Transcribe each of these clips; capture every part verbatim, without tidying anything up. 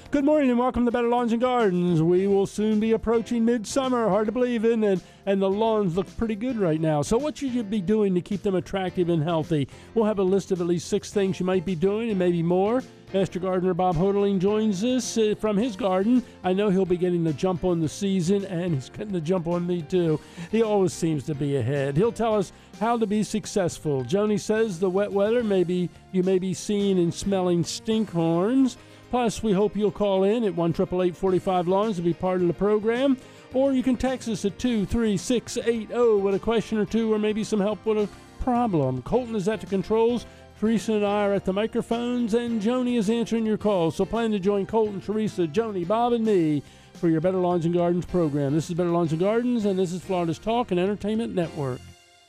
Good morning and welcome to Better Lawns and Gardens. We will soon be approaching midsummer. Hard to believe, isn't it? And the lawns look pretty good right now. So what should you be doing to keep them attractive and healthy? We'll have a list of at least six things you might be doing and maybe more. Master Gardener Bob Hoderling joins us uh, from his garden. I know he'll be getting the jump on the season, and he's getting the jump on me too. He always seems to be ahead. He'll tell us how to be successful. Joni says the wet weather, maybe you may be seeing and smelling stinkhorns. Plus, we hope you'll call in at one eight eight eight, four five, lawns to be part of the program. Or you can text us at two three six eight zero with a question or two or maybe some help with a problem. Colton is at the controls. Teresa and I are at the microphones, and Joni is answering your calls. So plan to join Colton, Teresa, Joni, Bob, and me for your Better Lawns and Gardens program. This is Better Lawns and Gardens, and this is Florida's Talk and Entertainment Network.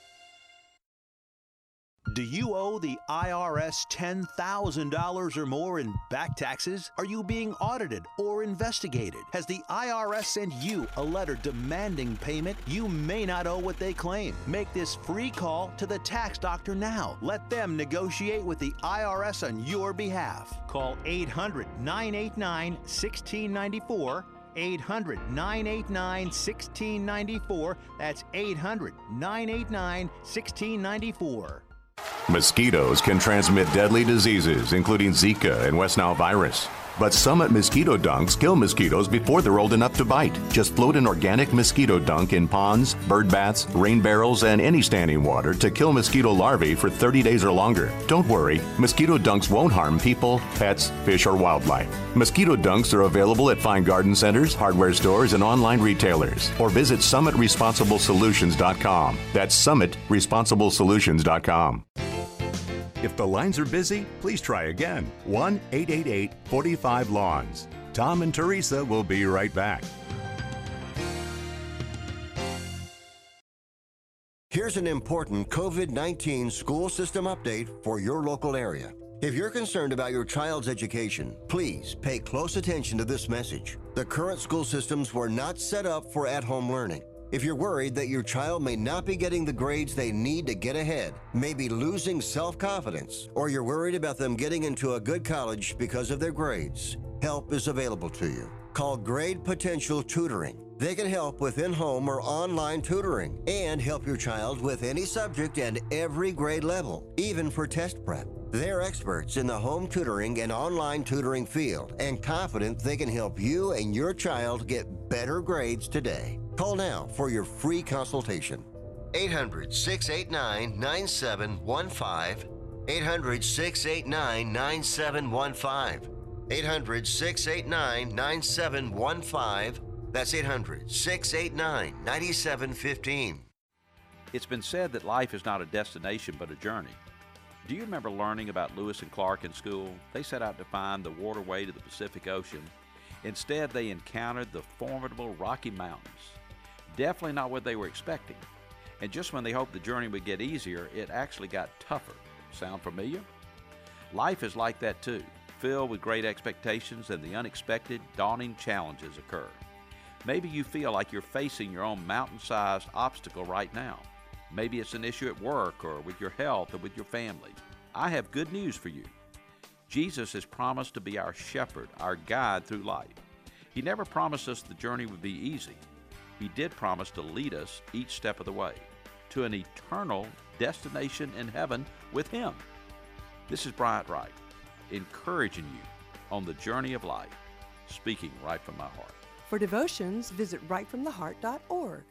Do you owe the I R S ten thousand dollars or more in back taxes? Are you being audited or investigated? Has the I R S sent you a letter demanding payment? You may not owe what they claim. Make this free call to the tax doctor now. Let them negotiate with the I R S on your behalf. Call eight hundred, nine eight nine, one six nine four. eight hundred, nine eight nine, one six nine four. That's eight hundred, nine eight nine, one six nine four. Mosquitoes can transmit deadly diseases, including Zika and West Nile virus. But Summit mosquito dunks kill mosquitoes before they're old enough to bite. Just float an organic mosquito dunk in ponds, bird baths, rain barrels, and any standing water to kill mosquito larvae for thirty days or longer. Don't worry, mosquito dunks won't harm people, pets, fish, or wildlife. Mosquito dunks are available at fine garden centers, hardware stores, and online retailers. Or visit summit responsible solutions dot com. That's summit responsible solutions dot com. If the lines are busy, please try again. one eight eight eight, four five, lawns. Tom and Teresa will be right back. Here's an important COVID nineteen school system update for your local area. If you're concerned about your child's education, please pay close attention to this message. The current school systems were not set up for at-home learning. If you're worried that your child may not be getting the grades they need to get ahead, may be losing self-confidence, or you're worried about them getting into a good college because of their grades, help is available to you. Call Grade Potential Tutoring. They can help with in-home or online tutoring and help your child with any subject and every grade level, even for test prep. They're experts in the home tutoring and online tutoring field and confident they can help you and your child get better grades today. Call now for your free consultation. eight hundred, six eight nine, nine seven one five. eight hundred, six eight nine, nine seven one five. eight hundred, six eight nine, nine seven one five. That's eight hundred, six eight nine, nine seven one five. It's been said that life is not a destination but a journey. Do you remember learning about Lewis and Clark in school? They set out to find the waterway to the Pacific Ocean. Instead, they encountered the formidable Rocky Mountains. Definitely not what they were expecting. And just when they hoped the journey would get easier, it actually got tougher. Sound familiar? Life is like that too, filled with great expectations, and the unexpected, daunting challenges occur. Maybe you feel like you're facing your own mountain-sized obstacle right now. Maybe it's an issue at work or with your health or with your family. I have good news for you. Jesus has promised to be our shepherd, our guide through life. He never promised us the journey would be easy. He did promise to lead us each step of the way to an eternal destination in heaven with Him. This is Bryant Wright, encouraging you on the journey of life, speaking right from my heart. For devotions, visit right from the heart dot org.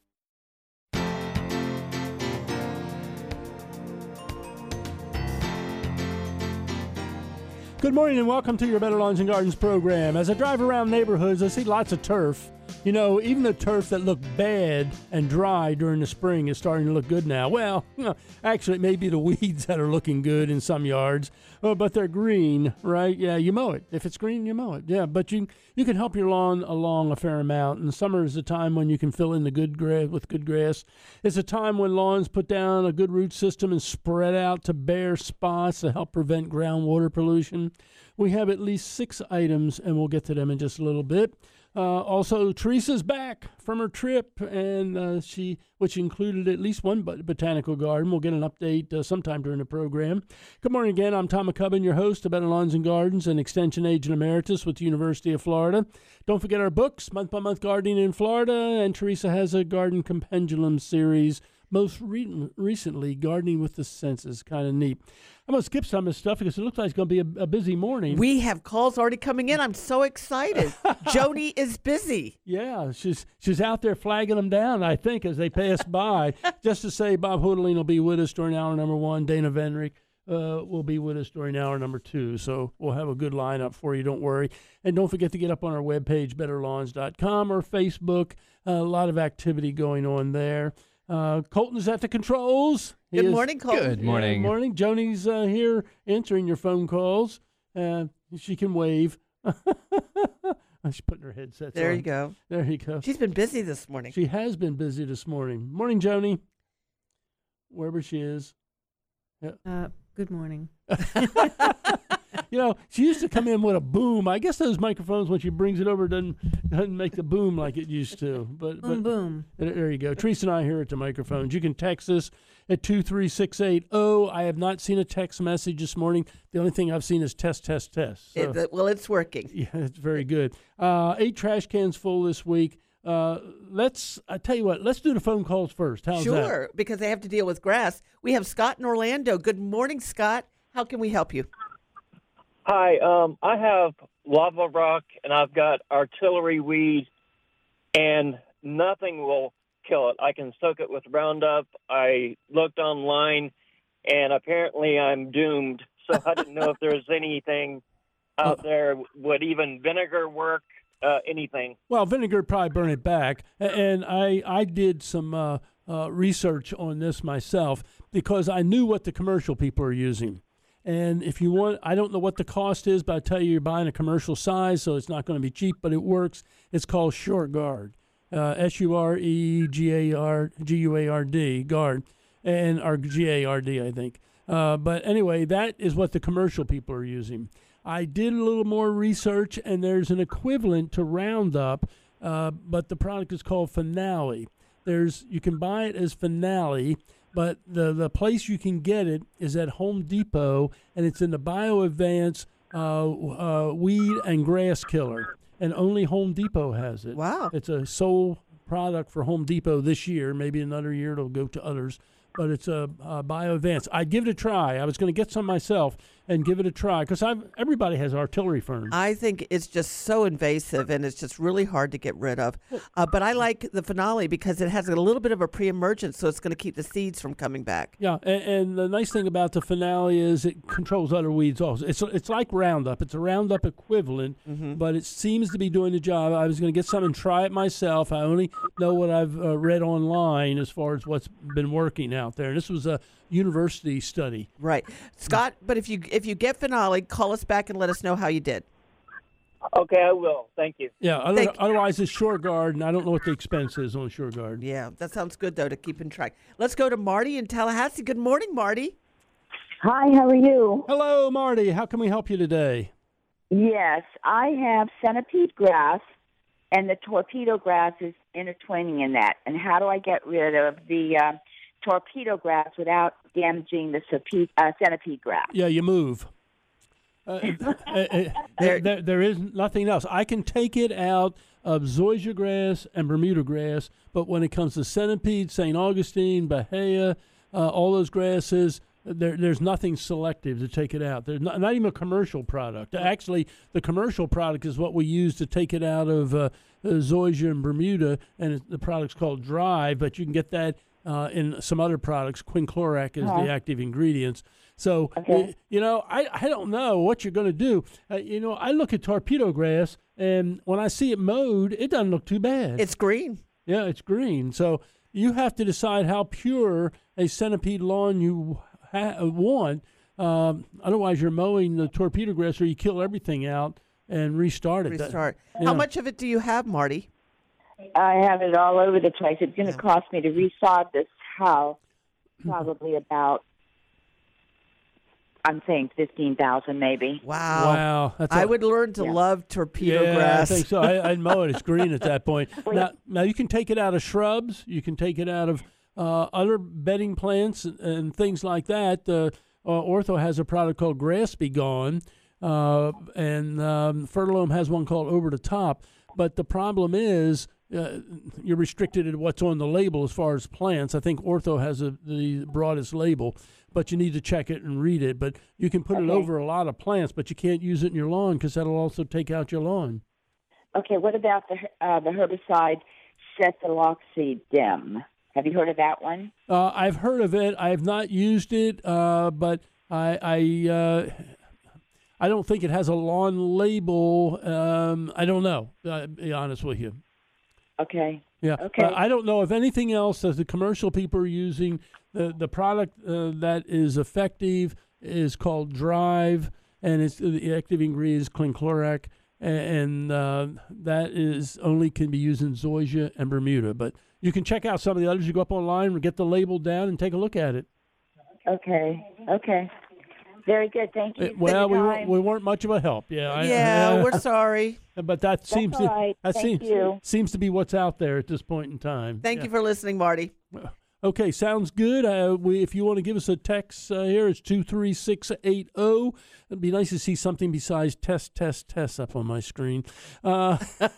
Good morning and welcome to your Better Lawns and Gardens program. As I drive around neighborhoods, I see lots of turf. You know, even the turf that looked bad and dry during the spring is starting to look good now. Well, you know, actually, it may be the weeds that are looking good in some yards, uh, but they're green, right? Yeah, you mow it. If it's green, you mow it. Yeah, but you you can help your lawn along a fair amount. And summer is a time when you can fill in the good grass with good grass. It's a time when lawns put down a good root system and spread out to bare spots to help prevent groundwater pollution. We have at least six items, and we'll get to them in just a little bit. Uh, also, Teresa's back from her trip, and uh, she, which included at least one bot- botanical garden. We'll get an update uh, sometime during the program. Good morning again. I'm Tom McCubbin, your host of Better Lawns and Gardens and Extension Agent Emeritus with the University of Florida. Don't forget our books, Month by Month Gardening in Florida, and Teresa has a Garden Compendulum series. Most re- recently, Gardening with the Senses. Kind of neat. I'm going to skip some of this stuff because it looks like it's going to be a, a busy morning. We have calls already coming in. I'm so excited. Joni is busy. Yeah, she's she's out there flagging them down, I think, as they pass by. Just to say, Bob Hodelin will be with us during hour number one. Dana Vendrick uh, will be with us during hour number two. So we'll have a good lineup for you, don't worry. And don't forget to get up on our webpage, better lawns dot com, or Facebook. Uh, a lot of activity going on there. Uh, Colton is at the controls. He Good is, morning, Colton. Good morning. Yeah, morning. Joni's uh, here answering your phone calls. Uh, she can wave. She's putting her headsets There on. you go. There you go. She's been busy this morning. She has been busy this morning. Morning, Joni. Wherever she is. Yeah. Uh, good morning. You know, she used to come in with a boom. I guess those microphones, when she brings it over, doesn't doesn't make the boom like it used to. But, Boom, but boom. there you go. Teresa and I here at the microphones. You can text us at two three six eight zero. I have not seen a text message this morning. The only thing I've seen is test, test, test. So, It- it- well, it's working. yeah, it's very good. Uh, eight trash cans full this week. Uh, let's, I tell you what, let's do the phone calls first. How's that? Sure, because they have to deal with grass. We have Scott in Orlando. Good morning, Scott. How can we help you? Hi, um, I have lava rock and I've got artillery weed, and nothing will kill it. I can soak it with Roundup. I looked online, and apparently I'm doomed. So I didn't know if there's anything out there. Would even vinegar work? Uh, anything? Well, vinegar would probably burn it back. A- And I, I did some uh, uh, research on this myself because I knew what the commercial people are using. And if you want, I don't know what the cost is, but I tell you, you're buying a commercial size, so it's not going to be cheap, but it works. It's called Short Guard, uh, S U R E G A R G U A R D, Guard, and or G A R D, I think. Uh, but anyway, that is what the commercial people are using. I did a little more research, and there's an equivalent to Roundup, uh, but the product is called Finale. There's you can buy it as Finale. But the, the place you can get it is at Home Depot, and it's in the BioAdvance uh, uh, weed and grass killer. And only Home Depot has it. Wow. It's a sole product for Home Depot this year. Maybe another year it'll go to others. But it's a, a BioAdvance. I'd give it a try. I was going to get some myself and give it a try because everybody has artillery ferns. I think it's just so invasive and it's just really hard to get rid of. Uh, but I like the Finale because it has a little bit of a pre-emergence, so it's going to keep the seeds from coming back. Yeah, and, and the nice thing about the Finale is it controls other weeds also. It's it's like Roundup. It's a Roundup equivalent, Mm-hmm. but it seems to be doing the job. I was going to get some and try it myself. I only know what I've uh, read online as far as what's been working out there. This was a university study. Right. Scott, but if you if you get Finale, call us back and let us know how you did. Okay, I will. Thank you. Yeah, other, Thank- otherwise it's Short Guard, and I don't know what the expense is on Short Guard. Yeah, that sounds good, though, to keep in track. Let's go to Marty in Tallahassee. Good morning, Marty. Hi, how are you? Hello, Marty. How can we help you today? Yes, I have centipede grass, and the torpedo grass is intertwining in that. And how do I get rid of the uh, torpedo grass without damaging the centipede, uh, centipede grass? Yeah, you move. Uh, uh, uh, there, there, there is nothing else. I can take it out of zoysia grass and Bermuda grass, but when it comes to centipede, Saint Augustine, Bahia, uh, all those grasses, there, there's nothing selective to take it out. There's not, not even a commercial product. Actually, the commercial product is what we use to take it out of uh, uh, zoysia and Bermuda, and it, the product's called Drive, but you can get that uh, in some other products. Quinclorac is Uh-huh. the active ingredients. So, Okay. y- you know, I, I don't know what you're going to do. Uh, you know, I look at torpedo grass, and when I see it mowed, it doesn't look too bad. It's green. Yeah, it's green. So you have to decide how pure a centipede lawn you ha- want. Um, otherwise, you're mowing the torpedo grass, or you kill everything out and restart it. That- Restart. yeah. How much of it do you have, Marty? I have it all over the place. It's going to cost me to resod this house probably about I'm saying fifteen thousand maybe. Wow. Wow. That's I a- would learn to Yeah. love torpedo yeah, grass. I think so. I, I'd mow it. It's green at that point. Now, now you can take it out of shrubs. You can take it out of uh, other bedding plants and, and things like that. Uh, uh, Ortho has a product called Grass Be Gone, uh, and um, Fertilome has one called Over the Top. But the problem is uh, you're restricted to what's on the label as far as plants. I think Ortho has a, the broadest label, but you need to check it and read it. But you can put it Okay. over a lot of plants, but you can't use it in your lawn because that'll also take out your lawn. Okay, what about the uh, the herbicide cephaloxivir? Have you heard of that one? Uh, I've heard of it. I have not used it, uh, but I I, uh, I don't think it has a lawn label. Um, I don't know. Uh, to be honest with you. Okay. Yeah. Okay. Uh, I don't know if anything else that the commercial people are using. The the product uh, that is effective is called Drive, and it's the active ingredient is clinclorac, and uh, that is only can be used in zoysia and Bermuda. But you can check out some of the others. You go up online, get the label down, and take a look at it. Okay. Okay. Very good. Thank you. Uh, well, for we your weren't, time. we weren't much of a help. Yeah. I, yeah, I- we're sorry. But that seems all to right. that Thank seems you. seems to be what's out there at this point in time. Thank Yeah. you for listening, Marty. Okay, sounds good. Uh, we, if you want to give us a text uh, here, it's two three six eight zero. It'd be nice to see something besides test, test, test up on my screen. Uh,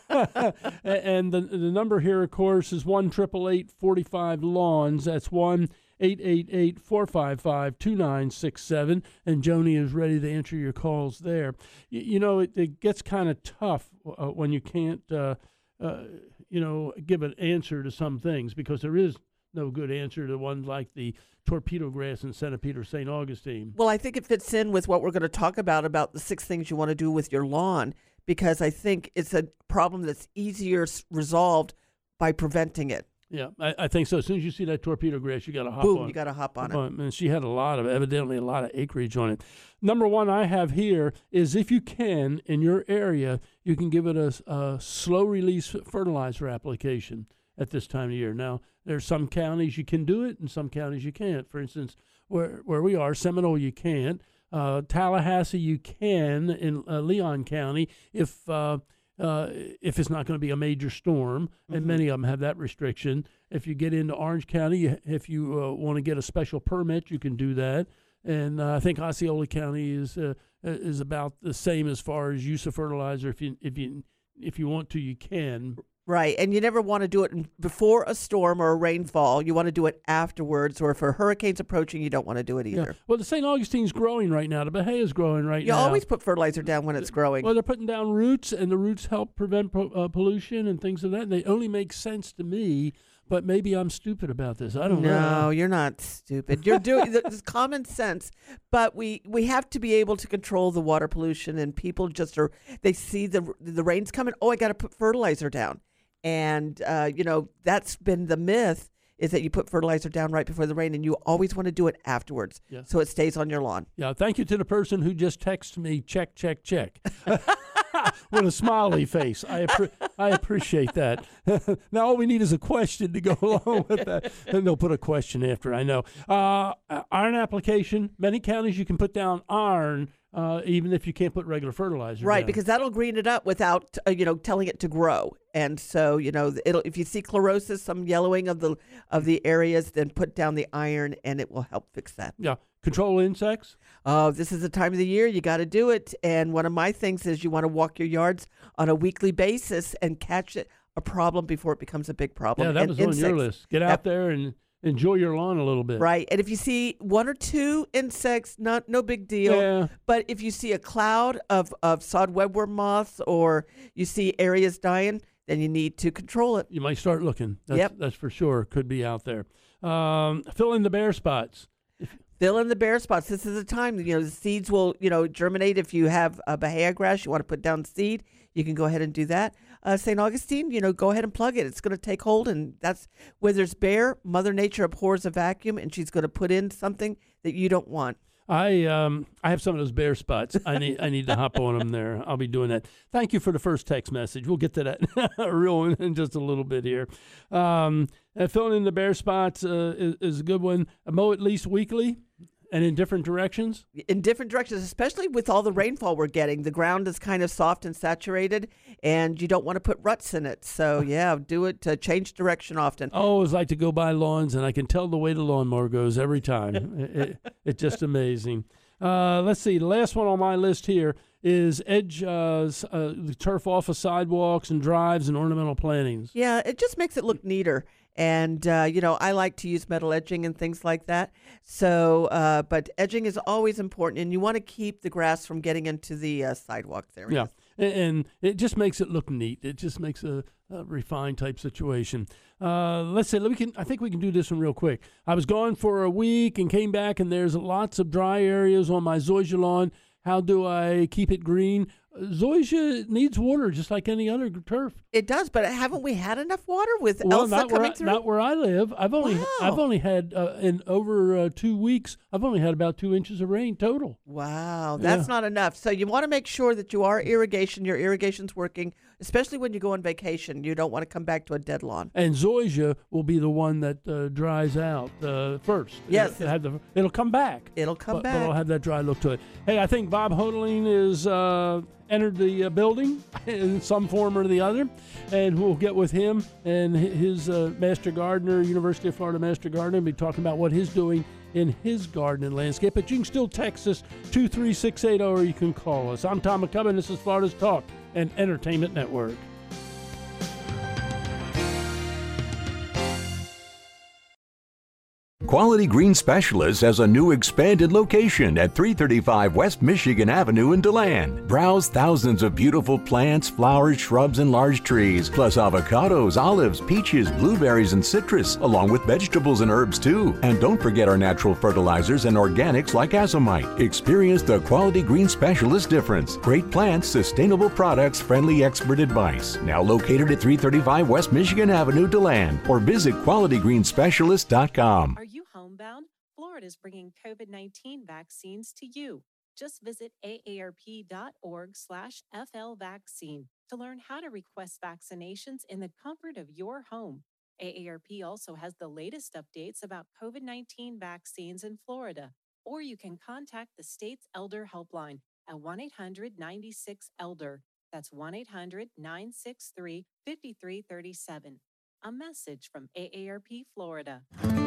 and the the number here, of course, is one eight eight eight, four five, lawns. That's one eight eight eight, four five five, two nine six seven. And Joni is ready to answer your calls there. You, you know, it, it gets kind of tough uh, when you can't, uh, uh, you know, give an answer to some things because there is no good answer to ones like the torpedo grass and centipede or Saint Augustine. Well, I think it fits in with what we're going to talk about, about the six things you want to do with your lawn, because I think it's a problem that's easier s- resolved by preventing it. Yeah, I, I think so. As soon as you see that torpedo grass, you got to hop Boom, on. you got to hop on it. Um, and she had a lot of, evidently, a lot of acreage on it. Number one I have here is if you can, in your area, you can give it a, a slow release fertilizer application at this time of year. Now, there's some counties you can do it and some counties you can't. For instance, where where we are, Seminole, you can't. Uh, Tallahassee, you can in uh, Leon County if uh, uh, if it's not going to be a major storm, and Mm-hmm. many of them have that restriction. If you get into Orange County, you- if you uh, want to get a special permit, you can do that. And uh, I think Osceola County is uh, is about the same as far as use of fertilizer. If you if you if you want to, you can. Right, and you never want to do it in- before a storm or a rainfall. You want to do it afterwards, or if a hurricane's approaching, you don't want to do it Yeah. either. Well, the Saint Augustine's growing right now. The Bahia is growing right You now. always put fertilizer down when it's growing. Well, they're putting down roots, and the roots help prevent po- uh, pollution and things of that. They only make sense to me, but maybe I'm stupid about this. I don't no, know. you're not stupid. You're doing this common sense, but we we have to be able to control the water pollution. And people just are they see the the rain's coming. Oh, I got to put fertilizer down, and uh, you know that's been the myth is that you put fertilizer down right before the rain, and you always want to do it afterwards, Yeah. so it stays on your lawn. Yeah, thank you to the person who just texted me, check, check, check, with a smiley face. I appre- I appreciate that. Now all we need is a question to go along with that. And they'll put a question after, I know. Uh, iron application. Many counties you can put down iron uh, even if you can't put regular fertilizer Right, down. because that'll green it up without uh, you know telling it to grow. And so you know it'll if you see chlorosis, some yellowing of the of the areas, then put down the iron, and it will help fix that. Yeah. Control insects. Oh, this is the time of the year you got to do it. And one of my things is you want to walk your yards on a weekly basis and catch it a problem before it becomes a big problem. Yeah, that And was on your insects- list. Get out Yep. there and enjoy your lawn a little bit. Right. And if you see one or two insects, not no big deal. Yeah. But if you see a cloud of, of sod webworm moths or you see areas dying, then you need to control it. You might start looking. That's, Yep. That's for sure. Could be out there. Um, fill in the bare spots. Fill in the bare spots. This is the time. You know, the seeds will, you know, germinate. If you have a Bahia grass, you want to put down seed, you can go ahead and do that. Uh, Saint Augustine, you know, go ahead and plug it. It's going to take hold, and that's where there's bare. Mother Nature abhors a vacuum, and she's going to put in something that you don't want. I um I have some of those bare spots. I need I need to hop on them there. I'll be doing that. Thank you for the first text message. We'll get to that real one in just a little bit here. Um, uh, filling in the bare spots uh, is, is a good one. Uh, mow at least weekly, And in different directions? In different directions, especially with all the rainfall we're getting. The ground is kind of soft and saturated, and you don't want to put ruts in it. So, yeah, do it to change direction often. I always like to go by lawns, and I can tell the way the lawnmower goes every time. it, it, it's just amazing. Uh, let's see. The last one on my list here is edge uh, uh, the turf off of sidewalks and drives and ornamental plantings. Yeah, it just makes it look neater. And, uh, you know, I like to use metal edging and things like that. So, uh, but edging is always important, and you want to keep the grass from getting into the uh, sidewalk there. Yeah, and, and it just makes it look neat. It just makes a, a refined type situation. Uh, let's say, let me can, I think we can do this one real quick. I was gone for a week and came back, and there's lots of dry areas on my zoysia lawn. How do I keep it green? Zoysia needs water just like any other turf. It does, but haven't we had enough water with well, Elsa not coming where I, through? Not where I live. I've only Wow. I've only had uh, in over uh, two weeks. I've only had about two inches of rain total. Wow, that's Yeah. not enough. So you want to make sure that you are irrigation. Your irrigation's working, especially when you go on vacation. You don't want to come back to a dead lawn. And zoysia will be the one that uh, dries out uh, first. Yes. It'll, have the, it'll come back. It'll come but, back. But it'll have that dry look to it. Hey, I think Bob Hodeling is uh, entered the uh, building in some form or the other, and we'll get with him and hi- his uh, master gardener, University of Florida master gardener, and be talking about what he's doing in his garden and landscape. But you can still text us two three six eight zero, or you can call us. I'm Tom McCubbin. This is Florida's Talk and Entertainment Network. Quality Green Specialists has a new expanded location at three thirty-five West Michigan Avenue in DeLand. Browse thousands of beautiful plants, flowers, shrubs, and large trees, plus avocados, olives, peaches, blueberries, and citrus, along with vegetables and herbs too. And don't forget our natural fertilizers and organics like azomite. Experience the Quality Green Specialist difference. Great plants, sustainable products, friendly expert advice. Now located at three thirty-five West Michigan Avenue, DeLand, or visit quality green specialist dot com. Are you homebound? Florida's bringing COVID nineteen vaccines to you. Just visit A A R P dot org slash F L vaccine to learn how to request vaccinations in the comfort of your home. A A R P also has the latest updates about COVID nineteen vaccines in Florida, or you can contact the state's Elder Helpline at one eight hundred nine six ELDER. That's one eight hundred nine six three five three three seven. A message from A A R P Florida.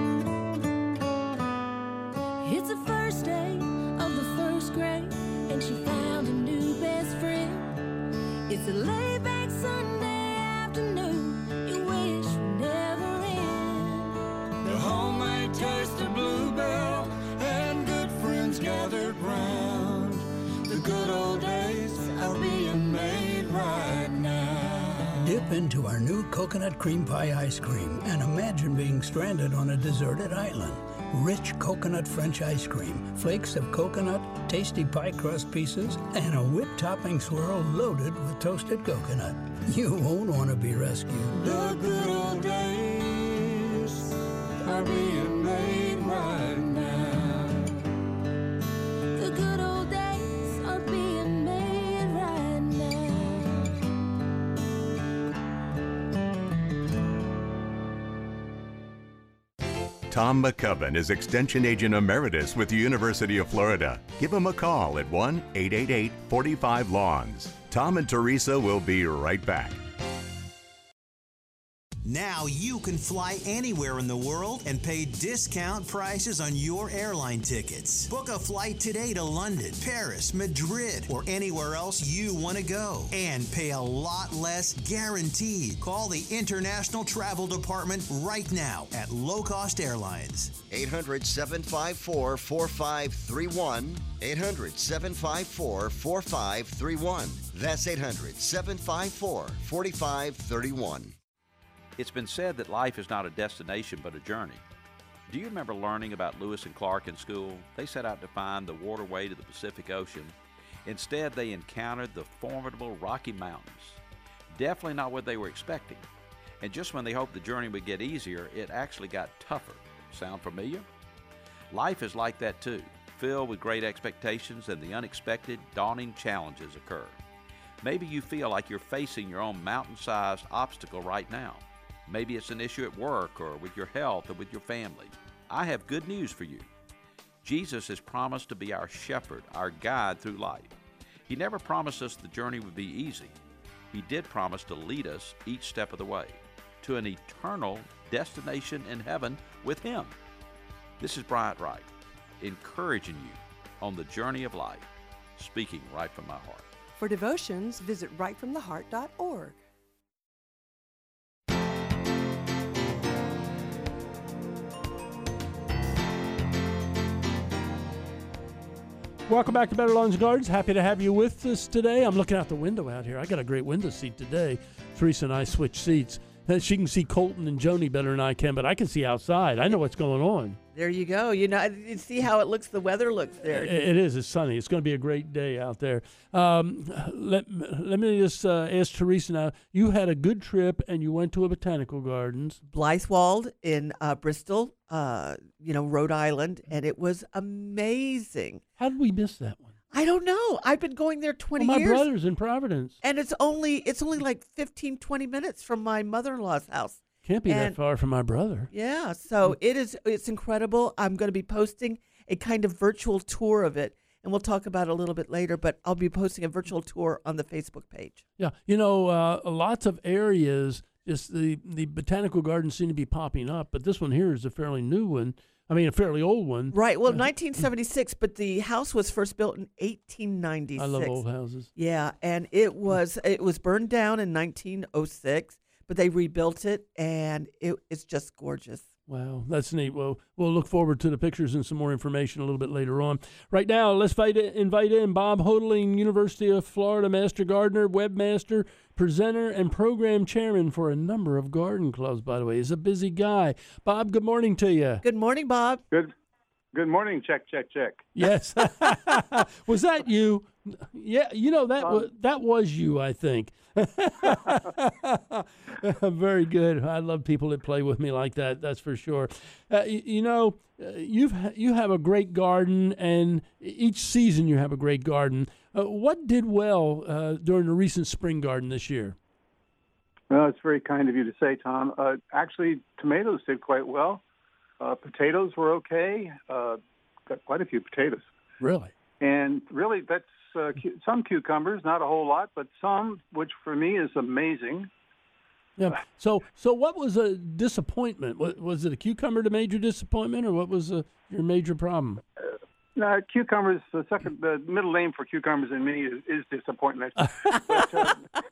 It's the first day of the first grade, and she found a new best friend. It's a laid-back Sunday afternoon, you wish would never end. The homemade taste of Bluebell and good friends gathered round. The good old days are being made right now. Dip into our new coconut cream pie ice cream and imagine being stranded on a deserted island. Rich coconut French ice cream, flakes of coconut, tasty pie crust pieces, and a whipped topping swirl loaded with toasted coconut. You won't want to be rescued. The good old days are being made right now. The good old days are being made right now. Tom McCubbin is Extension Agent Emeritus with the University of Florida. Give him a call at one eight eight eight, four five, lawns. Tom and Teresa will be right back. Now you can fly anywhere in the world and pay discount prices on your airline tickets. Book a flight today to London, Paris, Madrid, or anywhere else you want to go. And pay a lot less guaranteed. Call the International Travel Department right now at Low Cost Airlines. eight hundred, seven five four, four five three one. eight hundred, seven five four, four five three one. That's eight hundred, seven five four, four five three one. It's been said that life is not a destination but a journey. Do you remember learning about Lewis and Clark in school? They set out to find the waterway to the Pacific Ocean. Instead, they encountered the formidable Rocky Mountains. Definitely not what they were expecting. And just when they hoped the journey would get easier, it actually got tougher. Sound familiar? Life is like that too, filled with great expectations, and the unexpected, daunting challenges occur. Maybe you feel like you're facing your own mountain-sized obstacle right now. Maybe it's an issue at work or with your health or with your family. I have good news for you. Jesus has promised to be our shepherd, our guide through life. He never promised us the journey would be easy. He did promise to lead us each step of the way to an eternal destination in heaven with Him. This is Bryant Wright, encouraging you on the journey of life, speaking right from my heart. For devotions, visit right from the heart dot org. Welcome back to Better Lawns and Gardens. Happy to have you with us today. I'm looking out the window out here. I got a great window seat today. Teresa and I switched seats. She can see Colton and Joni better than I can, but I can see outside. I know what's going on. There you go. You know, you see how it looks. The weather looks there. It, it is. It's sunny. It's going to be a great day out there. Um, let Let me just uh, ask Teresa now. You had a good trip and you went to a botanical gardens. Blythewald in uh, Bristol, uh, you know, Rhode Island, and it was amazing. How did we miss that one? I don't know. I've been going there twenty well, my years. My brother's in Providence. And it's only it's only like fifteen, twenty minutes from my mother-in-law's house. Can't be and, that far from my brother. Yeah, so it is. It's incredible. I'm going to be posting a kind of virtual tour of it, and we'll talk about it a little bit later, but I'll be posting a virtual tour on the Facebook page. Yeah, you know, uh, lots of areas, just the, the botanical gardens seem to be popping up, but this one here is a fairly new one. I mean, a fairly old one. Right. Well, nineteen seventy-six, but the house was first built in eighteen ninety-six. I love old houses. Yeah, and it was it was burned down in nineteen oh six, but they rebuilt it, and it, it's just gorgeous. Wow, that's neat. Well, we'll look forward to the pictures and some more information a little bit later on. Right now, let's invite, invite in Bob Hodeling, University of Florida Master Gardener, webmaster, presenter, and program chairman for a number of garden clubs, by the way. He's a busy guy. Bob, good morning to you. Good morning, Bob. Good Good morning. Check, check, check. Yes. Was that you? Yeah, you know, that, um, was, that was you, I think. Very good. I love people that play with me like that, that's for sure. Uh, you, you know, uh, you've you have a great garden, and each season you have a great garden. Uh, what did well uh, during the recent spring garden this year? Well, it's very kind of you to say, Tom. Uh, actually, tomatoes did quite well. Uh, potatoes were okay. Uh, got quite a few potatoes. Really? And really, that's uh, cu- some cucumbers, not a whole lot, but some, which for me is amazing. Yeah. So, so what was a disappointment? Was, was it a cucumber the major disappointment, or what was uh, your major problem? Uh, no, cucumbers. The second, the middle name for cucumbers in me is, is disappointment. but, uh,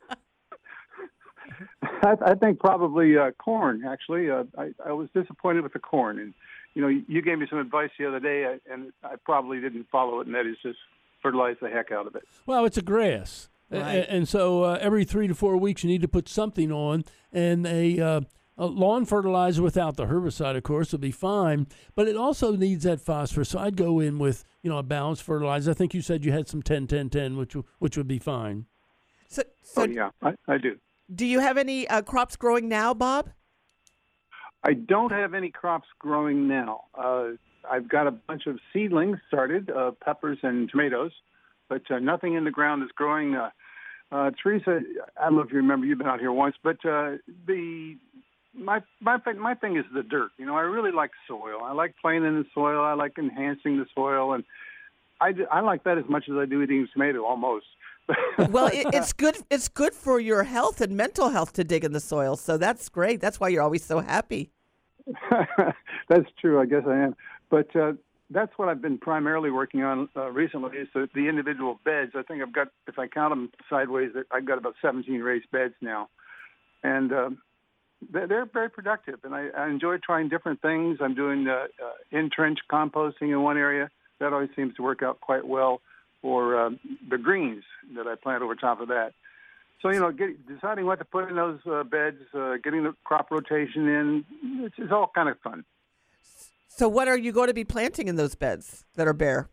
I, I think probably uh, corn. Actually, uh, I, I was disappointed with the corn, and you know, you gave me some advice the other day, and I probably didn't follow it, and that is just fertilize the heck out of it. Well, it's a grass, right. and, and so uh, every three to four weeks you need to put something on, and a, uh, a lawn fertilizer without the herbicide, of course, will be fine, but it also needs that phosphorus. So I'd go in with you know a balanced fertilizer. I think you said you had some ten ten ten, which which would be fine. So, so oh yeah, I, I do. Do you have any uh, crops growing now, Bob? I don't have any crops growing now. Uh, I've got a bunch of seedlings started, uh, peppers and tomatoes, but uh, nothing in the ground is growing. Uh, uh, Teresa, I don't know if you remember, you've been out here once, but uh, the my my my thing is the dirt. You know, I really like soil. I like playing in the soil. I like enhancing the soil, and I, do, I like that as much as I do eating tomato, almost. Well, it, it's good. It's good for your health and mental health to dig in the soil. So that's great. That's why you're always so happy. That's true. I guess I am. But uh, that's what I've been primarily working on uh, recently is the, the individual beds. I think I've got, if I count them sideways, I've got about seventeen raised beds now, and uh, they're, they're very productive. And I, I enjoy trying different things. I'm doing uh, uh, in-trench composting in one area. That always seems to work out quite well. Or uh, the greens that I plant over top of that. So, you know, get, deciding what to put in those uh, beds, uh, getting the crop rotation in, it's, it's all kind of fun. So what are you going to be planting in those beds that are bare?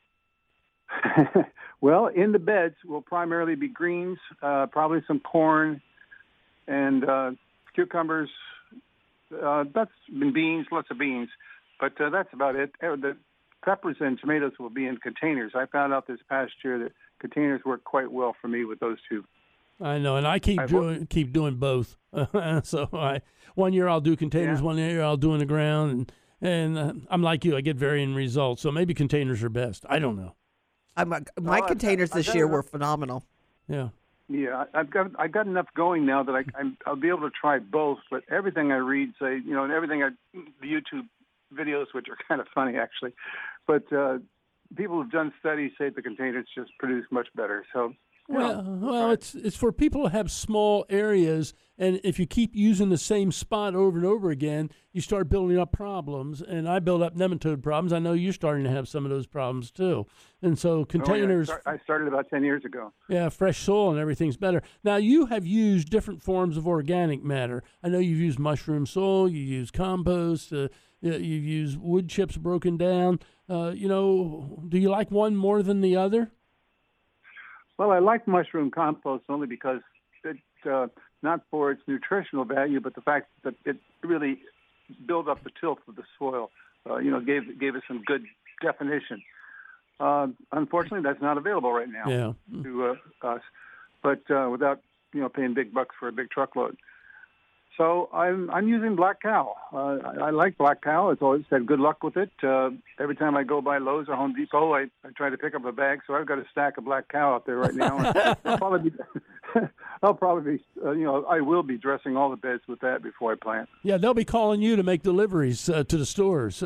Well, in the beds will primarily be greens, uh, probably some corn and uh, cucumbers. Uh, that's been beans, lots of beans. But uh, that's about it. The, Peppers and tomatoes will be in containers. I found out this past year that containers work quite well for me with those two. I know, and I keep I've doing keep doing both. So I one year I'll do containers, yeah. one year I'll do in the ground, and And uh, I'm like you, I get varying results. So maybe containers are best. I don't know. I'm a, my Oh, I- containers I this got year enough- were phenomenal. Yeah. Yeah, I- I've got I got enough going now that I I'm, I'll be able to try both. But everything I read, say you know, and everything I the YouTube videos, which are kind of funny actually, but uh, people who've done studies say the containers just produce much better. So. you Well, know, well, it's it's for people who have small areas, and if you keep using the same spot over and over again, you start building up problems. And I build up nematode problems. I know you're starting to have some of those problems too. And so Oh, yeah, containers, I start- I started about ten years ago. yeah, fresh soil and everything's better. Now you have used different forms of organic matter. I know you've used mushroom soil, you use compost, uh, you- you've used wood chips broken down. Uh, you know, do you like one more than the other? Well, I like mushroom compost only because it, uh, not for its nutritional value, but the fact that it really built up the tilth of the soil. Uh, you know, gave gave it some good definition. Uh, unfortunately, that's not available right now Yeah. to uh, us, but uh, without you know paying big bucks for a big truckload. So I'm I'm using Black Cow. Uh, I, I like Black Cow. It's always had good luck with it. Uh, every time I go by Lowe's or Home Depot, I, I try to pick up a bag. So I've got a stack of Black Cow out there right now. And I'll probably be, I'll probably be, uh, you know, I will be dressing all the beds with that before I plant. Yeah, they'll be calling you to make deliveries uh, to the stores.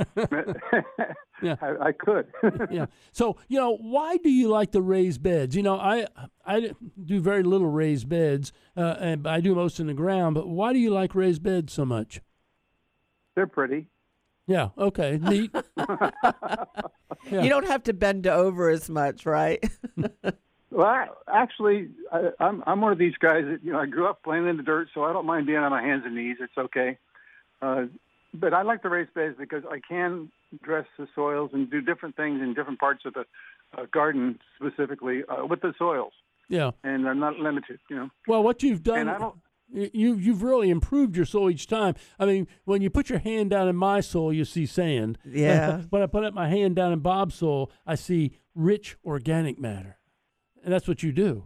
Yeah. I, I could. Yeah. So, you know, why do you like the raised beds? You know, I I do very little raised beds, uh, and I do most in the ground. But why do you like raised beds so much? They're pretty. Yeah. Okay. Neat. Yeah. You don't have to bend over as much, right? Well, I, actually, I, I'm I'm one of these guys that you know I grew up playing in the dirt, so I don't mind being on my hands and knees. It's okay. Uh, but I like the raised beds because I can dress the soils and do different things in different parts of the uh, garden, specifically uh, with the soils. Yeah. And I'm not limited, you know. Well, what you've done, And I don't. you you've really improved your soil each time. I mean, when you put your hand down in my soil, you see sand. Yeah. When I put up my hand down in Bob's soil, I see rich organic matter, and that's what you do.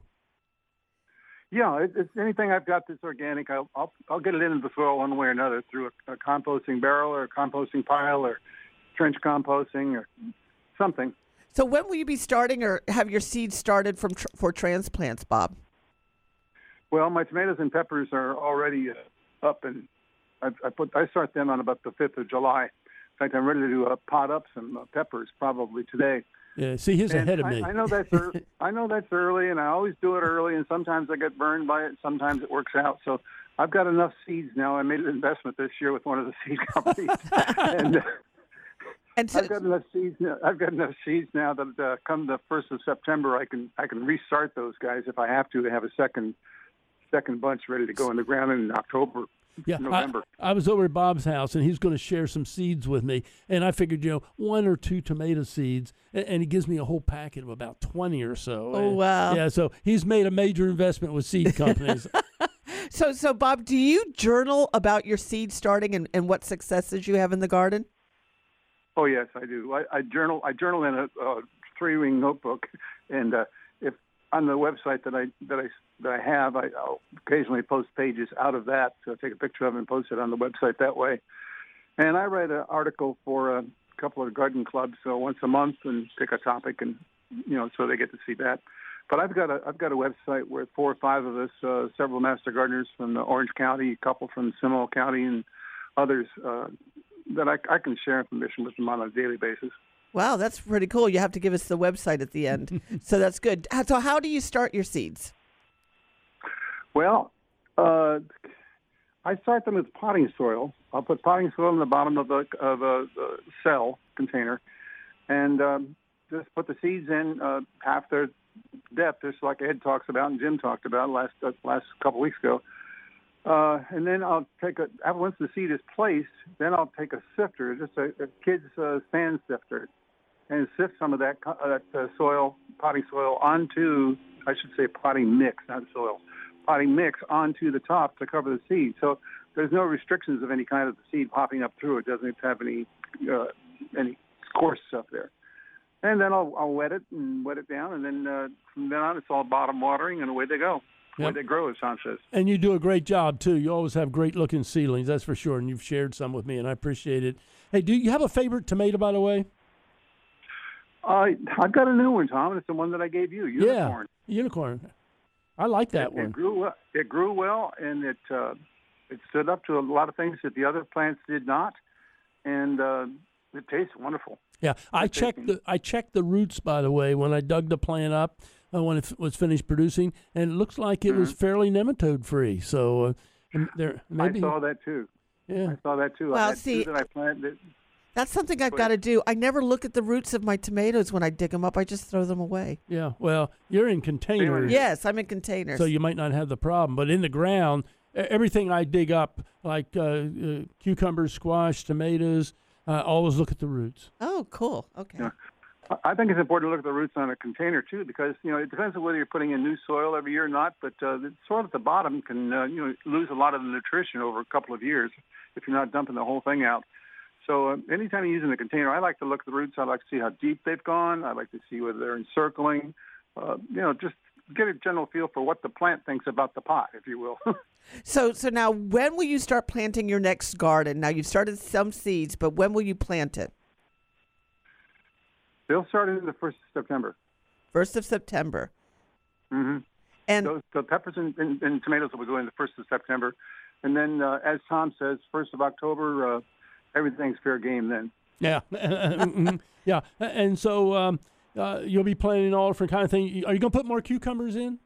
Yeah, it, it's anything I've got that's organic, I'll, I'll I'll get it into the soil one way or another through a, a composting barrel or a composting pile or trench composting or something. So when will you be starting or have your seeds started from tr- for transplants, Bob? Well, my tomatoes and peppers are already uh, up, and I, I put I start them on about the fifth of July. In fact, I'm ready to do uh, pot up some uh, peppers probably today. Yeah. See, he's And ahead of I, me. I know that's ear- I know that's early, and I always do it early. And sometimes I get burned by it. Sometimes it works out. So I've got enough seeds now. I made an investment this year with one of the seed companies, and, uh, and so, I've got enough seeds. Now, I've got enough seeds now that uh, come the first of September, I can I can restart those guys if I have to to have a second second bunch ready to go in the ground in October. Yeah, November. I, I was over at Bob's house, and he's going to share some seeds with me. And I figured, you know, one or two tomato seeds, and, and he gives me a whole packet of about twenty or so. Oh, And, wow. Yeah, so he's made a major investment with seed companies. so, so Bob, do you journal about your seed starting and, and what successes you have in the garden? Oh yes, I do. I, I journal. I journal in a, a three-ring notebook, and uh, if on the website that I that I that I have, I, I'll occasionally post pages out of that. So I take a picture of it and post it on the website that way. And I write an article for a couple of garden clubs, so once a month, and pick a topic, and you know, so they get to see that. But I've got a I've got a website where four or five of us, uh, several master gardeners from Orange County, a couple from Seminole County, and others uh, that I, I can share information with them on a daily basis. Wow, that's pretty cool. You have to give us the website at the end. So that's good. So how do you start your seeds? Well, uh, I start them with potting soil. I'll put potting soil in the bottom of a, of a, a cell container, and um, just put the seeds in uh, half their depth, just like Ed talks about and Jim talked about last uh, last couple weeks ago. Uh, and then I'll take a, once the seed is placed, then I'll take a sifter, just a, a kid's uh, sand sifter, and sift some of that, uh, that uh, soil, potting soil, onto, I should say potting mix, not soil, potting mix onto the top to cover the seed. So there's no restrictions of any kind of the seed popping up through. It doesn't have any uh, any coarse stuff there. And then I'll, I'll wet it and wet it down, and then uh, from then on it's all bottom watering, and away they go. the way they grow, as Tom says. And you do a great job, too. You always have great-looking seedlings, that's for sure, and you've shared some with me, and I appreciate it. Hey, do you have a favorite tomato, by the way? Uh, I've got a new one, Tom. It's the one that I gave you, Unicorn. Yeah, Unicorn. I like that it, one. It grew well, it grew well, and it uh, it stood up to a lot of things that the other plants did not, and uh, it tastes wonderful. Yeah, I checked the I checked the roots, by the way, when I dug the plant up uh, when it f- was finished producing, and it looks like it mm-hmm. was fairly nematode free. So uh, there, maybe I saw that too. Yeah, I saw that too. Well, I had see, two that I planted. That's something I've got to do. I never look at the roots of my tomatoes when I dig them up. I just throw them away. Yeah, well, you're in containers. Yes, I'm in containers. So you might not have the problem. But in the ground, everything I dig up, like uh, uh, cucumbers, squash, tomatoes, uh, always look at the roots. Oh, cool. Okay. Yeah. I think it's important to look at the roots on a container, too, because, you know, it depends on whether you're putting in new soil every year or not, but uh, the soil at the bottom can, uh, you know, lose a lot of the nutrition over a couple of years if you're not dumping the whole thing out. So uh, anytime you're using the container, I like to look at the roots. I like to see how deep they've gone. I like to see whether they're encircling, uh, you know, just get a general feel for what the plant thinks about the pot, if you will. so so now when will you start planting your next garden? Now you've started some seeds, but when will you plant it? They'll start in the first of September. First of September. Mm-hmm. And Those, the peppers and, and, and tomatoes will be going the first of September. And then, uh, as Tom says, first of October, uh, everything's fair game then. Yeah. yeah. And so um, uh, you'll be planting all different kind of things. Are you going to put more cucumbers in?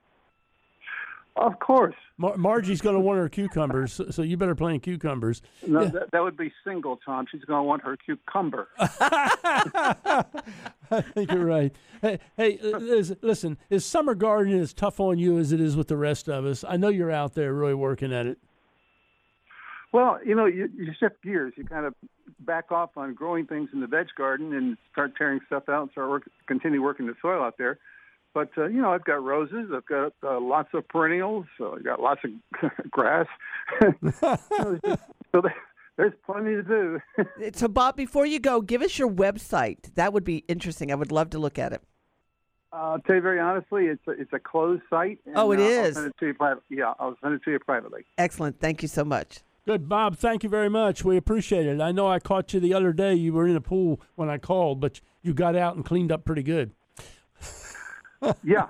Of course. Mar- Margie's going to want her cucumbers, so, so you better plant cucumbers. No, yeah. that, that would be single, Tom. She's going to want her cucumber. I think you're right. Hey, hey, listen, is summer gardening as tough on you as it is with the rest of us? I know you're out there really working at it. Well, you know, you, you shift gears. You kind of back off on growing things in the veg garden and start tearing stuff out and start work, continue working the soil out there. But, uh, you know, I've got roses. I've got uh, lots of perennials. So I've got lots of grass. so there, there's plenty to do. So, Bob, before you go, give us your website. That would be interesting. I would love to look at it. Uh, I'll tell you very honestly, it's a, it's a closed site. And, oh, it uh, is? I'll send it to you private. Yeah, I'll send it to you privately. Excellent. Thank you so much. Good, Bob. Thank you very much. We appreciate it. I know I caught you the other day. You were in a pool when I called, but you got out and cleaned up pretty good. Yeah.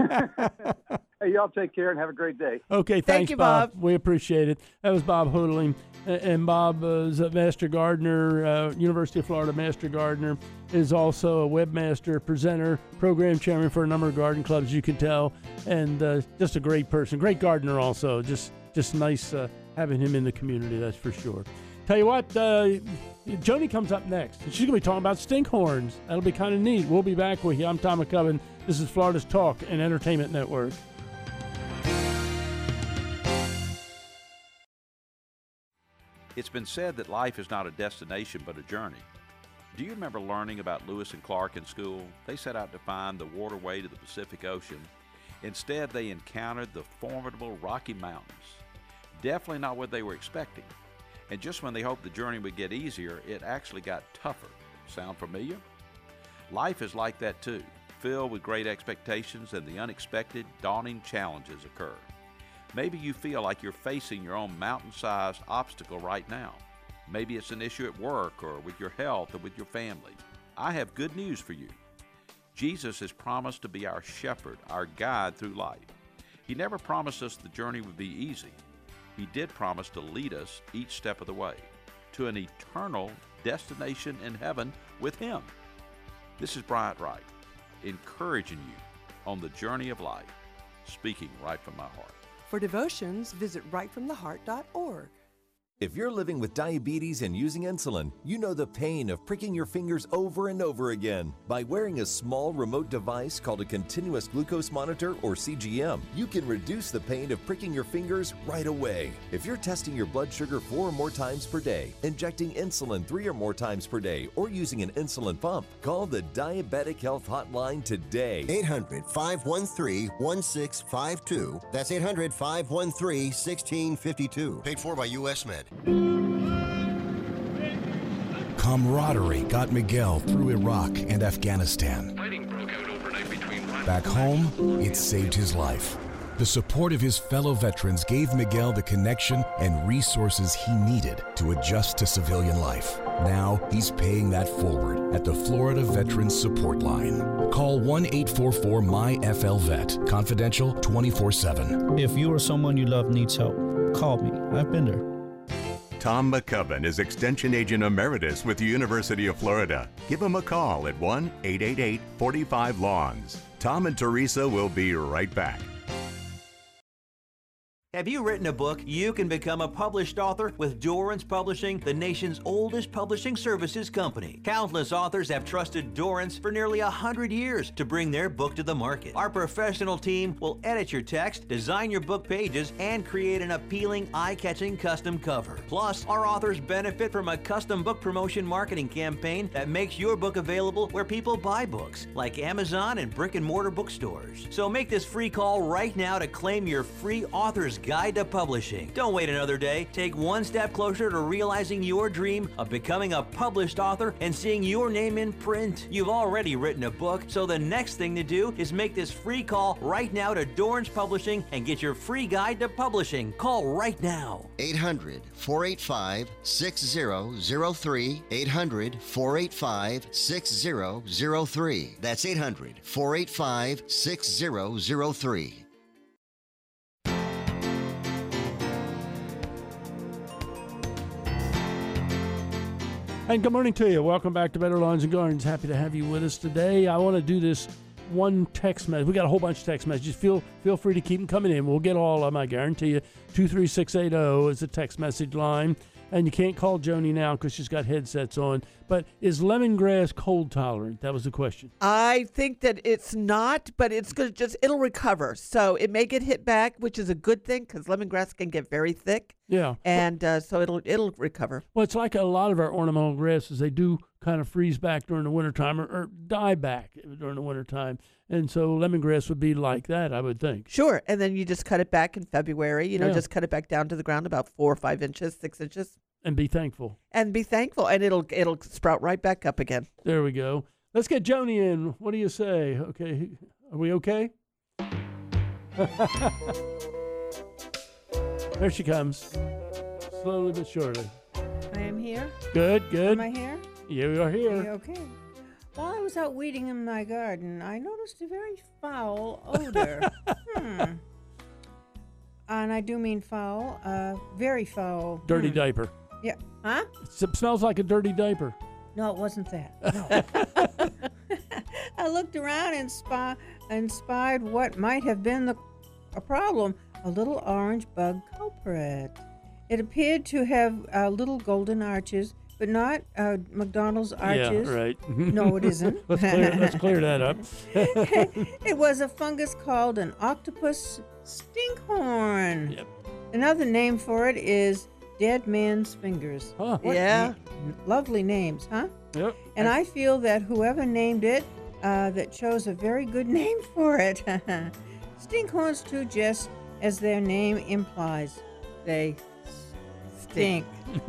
Hey, y'all take care and have a great day. Okay, thanks, Thank you, Bob. Bob. We appreciate it. That was Bob Hoodling. And Bob is a master gardener, uh, University of Florida master gardener, is also a webmaster, presenter, program chairman for a number of garden clubs, you can tell, and uh, just a great person. Great gardener also. Just, just nice uh, having him in the community, that's for sure. Tell you what, uh, Joni comes up next. She's going to be talking about stinkhorns. That'll be kind of neat. We'll be back with you. I'm Tom McCubbin. This is Florida's Talk and Entertainment Network. It's been said that life is not a destination but a journey. Do you remember learning about Lewis and Clark in school? They set out to find the waterway to the Pacific Ocean. Instead, they encountered the formidable Rocky Mountains. Definitely not what they were expecting. And just when they hoped the journey would get easier, it actually got tougher. Sound familiar? Life is like that too, filled with great expectations, and the unexpected, daunting challenges occur. Maybe you feel like you're facing your own mountain-sized obstacle right now. Maybe it's an issue at work or with your health or with your family. I have good news for you. Jesus has promised to be our shepherd, our guide through life. He never promised us the journey would be easy. He did promise to lead us each step of the way to an eternal destination in heaven with Him. This is Bryant Wright, encouraging you on the journey of life, speaking right from my heart. For devotions, visit right from the heart dot org. If you're living with diabetes and using insulin, you know the pain of pricking your fingers over and over again. By wearing a small remote device called a continuous glucose monitor, or C G M, you can reduce the pain of pricking your fingers right away. If you're testing your blood sugar four or more times per day, injecting insulin three or more times per day, or using an insulin pump, call the Diabetic Health Hotline today. eight hundred, five one three, one six five two. That's eight hundred, five one three, one six five two. Paid for by U S Med. Camaraderie got Miguel through Iraq and Afghanistan. Fighting broke out overnight between Back home, it saved his life. The support of his fellow veterans gave Miguel the connection and resources he needed to adjust to civilian life. Now he's paying that forward at the Florida Veterans Support Line. Call one eight four four M Y F L V E T, confidential twenty-four seven. If you or someone you love needs help, call me. I've been there. Tom McCubbin is Extension Agent Emeritus with the University of Florida. Give him a call at one eight eight eight, four five, lawns. Tom and Teresa will be right back. Have you written a book? You can become a published author with Dorrance Publishing, the nation's oldest publishing services company. Countless authors have trusted Dorrance for nearly one hundred years to bring their book to the market. Our professional team will edit your text, design your book pages, and create an appealing, eye-catching custom cover. Plus, our authors benefit from a custom book promotion marketing campaign that makes your book available where people buy books, like Amazon and brick-and-mortar bookstores. So make this free call right now to claim your free author's Guide to Publishing. Don't wait another day. Take one step closer to realizing your dream of becoming a published author and seeing your name in print. You've already written a book, so the next thing to do is make this free call right now to Dorrance Publishing and get your free Guide to Publishing. Call right now. eight hundred, four eight five, six zero zero three. eight hundred, four eight five, six zero zero three. That's eight hundred, four eight five, six zero zero three. And good morning to you. Welcome back to Better Lawns and Gardens. Happy to have you with us today. I want to do this one text message. We got a whole bunch of text messages. Feel feel free to keep them coming in. We'll get all of them, I guarantee you. two three six eight zero is the text message line. And you can't call Joni now because she's got headsets on. But is lemongrass cold tolerant? That was the question. I think that it's not, but it's going to just, it'll recover. So it may get hit back, which is a good thing because lemongrass can get very thick. Yeah. And uh, so it'll it'll recover. Well, it's like a lot of our ornamental grasses. They do kind of freeze back during the wintertime or, or die back during the wintertime. And so lemongrass would be like that, I would think. Sure. And then you just cut it back in February. You know, Yeah. just cut it back down to the ground about four or five inches, six inches. And be thankful. And be thankful. And it'll it'll sprout right back up again. There we go. Let's get Joni in. What do you say? Okay. Are we okay? There she comes. Slowly but surely. I am here. Good, good. Am I here? You are here. Okay, okay. While I was out weeding in my garden, I noticed a very foul odor. hmm. And I do mean foul, uh, very foul. Dirty Hmm. diaper. Yeah. Huh? It smells like a dirty diaper. No, it wasn't that. No. I looked around and, spy, and spied what might have been the, a problem, a little orange bug culprit. It appeared to have uh, little golden arches, but not uh, McDonald's arches. Yeah, right. No, it isn't. let's, clear, let's clear that up. It was a fungus called an octopus stinkhorn. Yep. Another name for it is dead man's fingers. Huh. What Yeah. na- lovely names, huh? Yep. And I feel that whoever named it, uh, that chose a very good name for it. Stinkhorns, too, just as their name implies, they stink.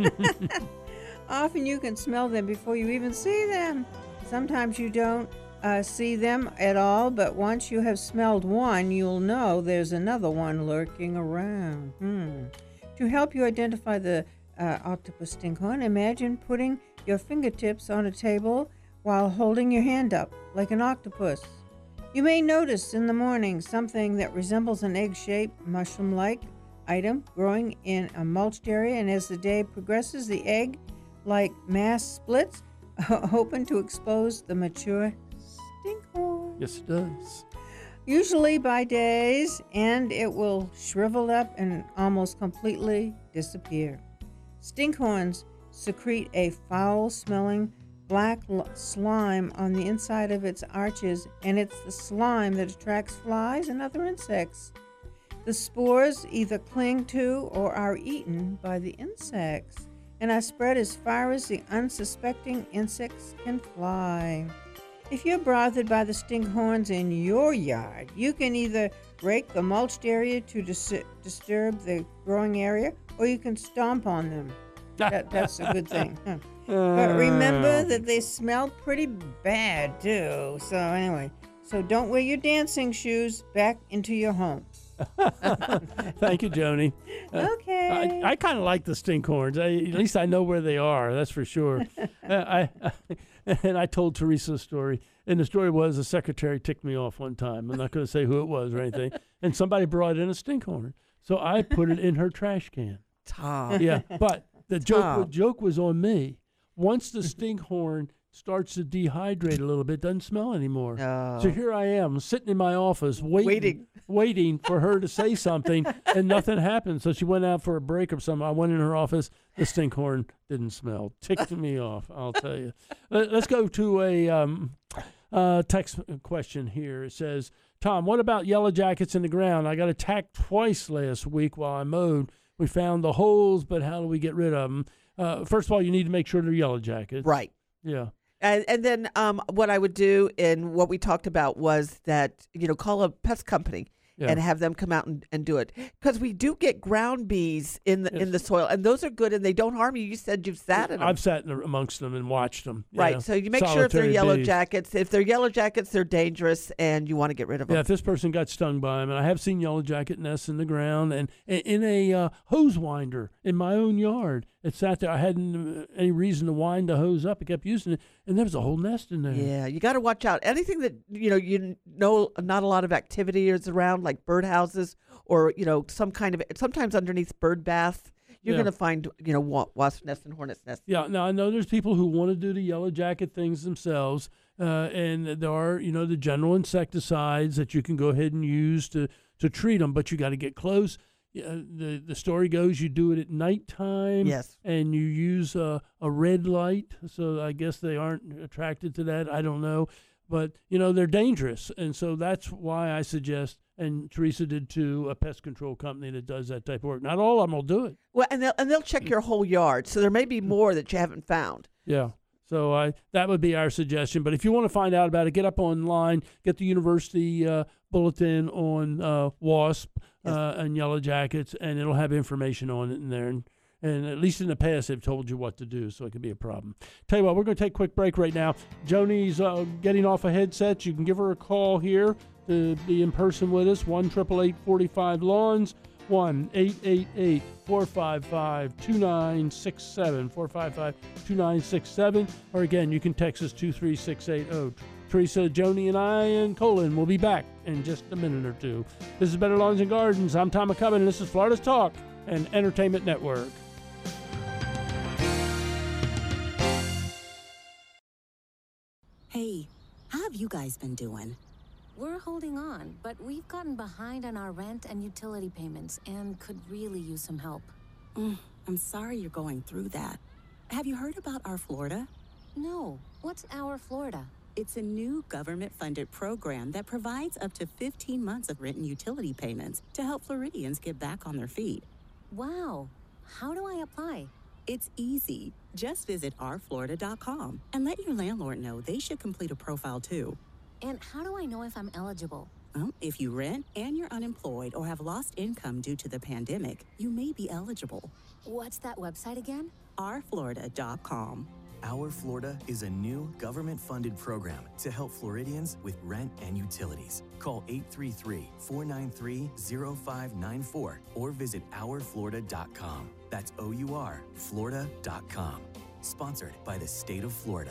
Often you can smell them before you even see them. Sometimes you don't uh, see them at all, but once you have smelled one, you'll know there's another one lurking around. Hmm. To help you identify the uh, octopus stinkhorn, imagine putting your fingertips on a table while holding your hand up, like an octopus. You may notice in the morning something that resembles an egg-shaped, mushroom-like item growing in a mulched area, and as the day progresses, the egg, like mass splits, open to expose the mature stinkhorn. Yes, it does. Usually by days, and it will shrivel up and almost completely disappear. Stinkhorns secrete a foul-smelling black l- slime on the inside of its arches, and it's the slime that attracts flies and other insects. The spores either cling to or are eaten by the insects and are spread as far as the unsuspecting insects can fly. If you're bothered by the stinkhorns in your yard, you can either rake the mulched area to dis- disturb the growing area, or you can stomp on them. That, that's a good thing. Huh. But remember that they smell pretty bad, too. So anyway, so don't wear your dancing shoes back into your home. Thank you, Joni. Uh, Okay. I, I kind of like the stinkhorns. I, at least I know where they are. That's for sure. uh, I, I and I told Teresa a story, and the story was the secretary ticked me off one time. I'm not going to say who it was or anything. And somebody brought in a stinkhorn, so I put it in her trash can. Tom. Yeah, but the joke Tom. the joke was on me. Once the stinkhorn starts to dehydrate a little bit, doesn't smell anymore. Oh. So here I am sitting in my office waiting, Waiting. waiting for her to say something, and nothing happened. So she went out for a break or something. I went in her office. The stinkhorn didn't smell. Ticked me off, I'll tell you. Let- Let's go to a um, uh, text question here. It says, Tom, what about yellow jackets in the ground? I got attacked twice last week while I mowed. We found the holes, but how do we get rid of them? Uh, first of all, you need to make sure they're yellow jackets. Right. Yeah. And, and then um, what I would do and what we talked about was that, you know, call a pest company Yeah. and have them come out and, and do it. Because we do get ground bees in the in the soil, and those are good, and they don't harm you. You said you've sat in them. I've sat in the, amongst them and watched them. Right. Yeah. So you make sure if they're Solitary yellow bees. jackets. If they're yellow jackets, they're dangerous, and you want to get rid of them. Yeah, if this person got stung by them, and I have seen yellow jacket nests in the ground, and and in a uh, hose winder in my own yard, it sat there. I hadn't uh, any reason to wind the hose up. I kept using it, and there was a whole nest in there. Yeah, you got to watch out. Anything that you know, you know, not a lot of activity is around, like birdhouses or you know, some kind of. Sometimes underneath bird bath, you're Yeah. going to find you know wa- wasp nests and hornets nests. Yeah, now I know there's people who want to do the yellow jacket things themselves, uh, and there are, you know, the general insecticides that you can go ahead and use to, to treat them, but you got to get close. Yeah, the the story goes you do it at nighttime. Yes. And you use a, a red light, so I guess they aren't attracted to that. I don't know. But, you know, they're dangerous, and so that's why I suggest, and Teresa did too, a pest control company that does that type of work. Not all of them will do it. Well, and they'll and they'll check your whole yard, so there may be more that you haven't found. Yeah. So I that would be our suggestion. But if you want to find out about it, get up online, get the university uh, bulletin on uh, wasp uh, and yellow jackets, and it'll have information on it in there. And, and at least in the past, they've told you what to do, so it could be a problem. Tell you what, we're going to take a quick break right now. Joni's uh, getting off a headset. You can give her a call here to be in person with us, one eight eight eight, four five, lawns, one eight eight eight, four five five, two nine six seven, four five five, two nine six seven, or again, you can text us two three six eight zero. Teresa, Joni, and I, and Colin will be back in just a minute or two. This is Better Lawns and Gardens. I'm Tom McCubbin, and this is Florida's Talk and Entertainment Network. Hey, how have you guys been doing? We're holding on, but we've gotten behind on our rent and utility payments and could really use some help. Mm, I'm sorry you're going through that. Have you heard about Our Florida? No. What's Our Florida? It's a new government-funded program that provides up to fifteen months of rent and utility payments to help Floridians get back on their feet. Wow. How do I apply? It's easy. Just visit our florida dot com and let your landlord know they should complete a profile too. And how do I know if I'm eligible? Well, if you rent and you're unemployed or have lost income due to the pandemic, you may be eligible. What's that website again? our florida dot com. Our Florida is a new government-funded program to help Floridians with rent and utilities. Call eight three three, four nine three, zero five nine four or visit our florida dot com. That's O U R, florida dot com. Sponsored by the state of Florida.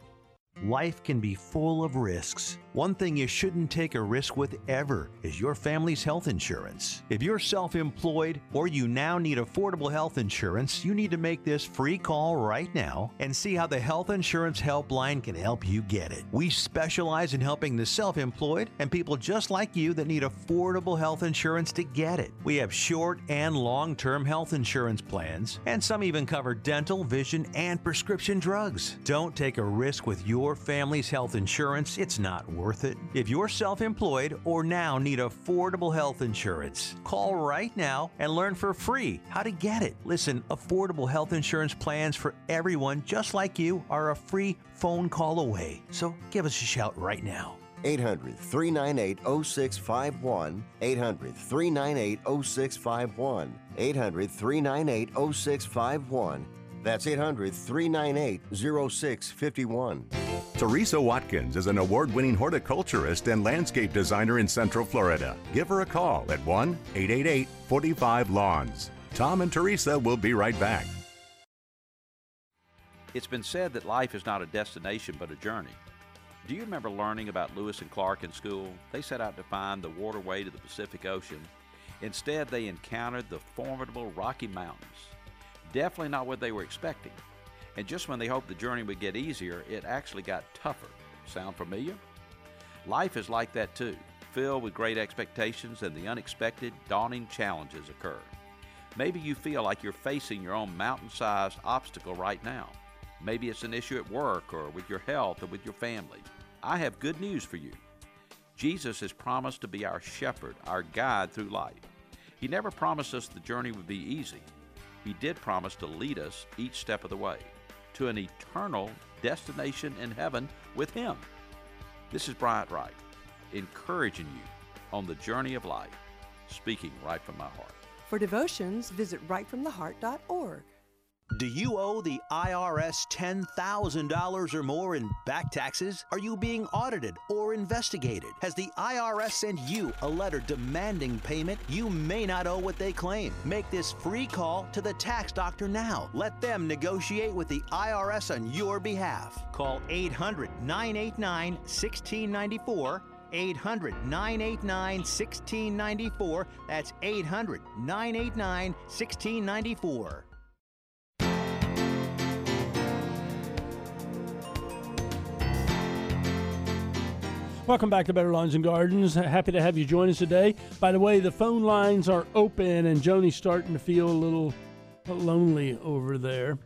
Life can be full of risks. One thing you shouldn't take a risk with ever is your family's health insurance. If you're self-employed or you now need affordable health insurance, you need to make this free call right now and see how the Health Insurance Helpline can help you get it. We specialize in helping the self-employed and people just like you that need affordable health insurance to get it. We have short and long-term health insurance plans, and some even cover dental, vision, and prescription drugs. Don't take a risk with your family's health insurance. It's not worth it. If you're self-employed or now need affordable health insurance, call right now and learn for free how to get it. Listen, affordable health insurance plans for everyone just like you are a free phone call away. So give us a shout right now. eight hundred, three nine eight, oh six five one. eight hundred, three nine eight, oh six five one. eight hundred, three nine eight, oh six five one. That's eight hundred, three nine eight, oh six five one. Teresa Watkins is an award-winning horticulturist and landscape designer in Central Florida. Give her a call at one eight eight eight, four five, lawns. Tom and Teresa will be right back. It's been said that life is not a destination but a journey. Do you remember learning about Lewis and Clark in school? They set out to find the waterway to the Pacific Ocean. Instead, they encountered the formidable Rocky Mountains. Definitely not what they were expecting. And just when they hoped the journey would get easier, it actually got tougher. Sound familiar? Life is like that too, filled with great expectations, and the unexpected, daunting challenges occur. Maybe you feel like you're facing your own mountain-sized obstacle right now. Maybe it's an issue at work or with your health or with your family. I have good news for you. Jesus has promised to be our shepherd, our guide through life. He never promised us the journey would be easy. He did promise to lead us each step of the way to an eternal destination in heaven with Him. This is Bryant Wright, encouraging you on the journey of life, speaking right from my heart. For devotions, visit right from the heart dot org. Do you owe the I R S ten thousand dollars or more in back taxes? Are you being audited or investigated? Has the I R S sent you a letter demanding payment? You may not owe what they claim. Make this free call to the tax doctor now. Let them negotiate with the I R S on your behalf. Call eight hundred, nine eight nine, one six nine four. eight hundred, nine eight nine, one six nine four. That's eight hundred, nine eight nine, one six nine four. Welcome back to Better Lawns and Gardens. Happy to have you join us today. By the way, the phone lines are open, and Joni's starting to feel a little lonely over there.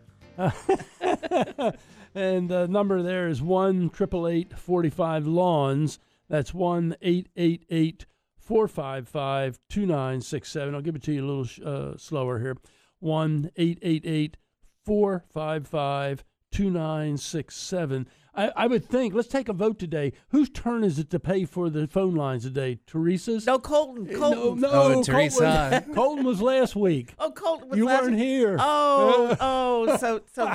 And the number there is one eight eight eight, four five, lawns. That's one eight eight eight, four five five, two nine six seven. I'll give it to you a little uh, slower here. one eight eight eight, four five five, two nine six seven. I, I would think, let's take a vote today. Whose turn is it to pay for the phone lines today? Teresa's? No, Colton. Colton. No, no Oh, Colton, Teresa. Colton was last week. Oh, Colton was You last weren't week. here. Oh, oh, so, so,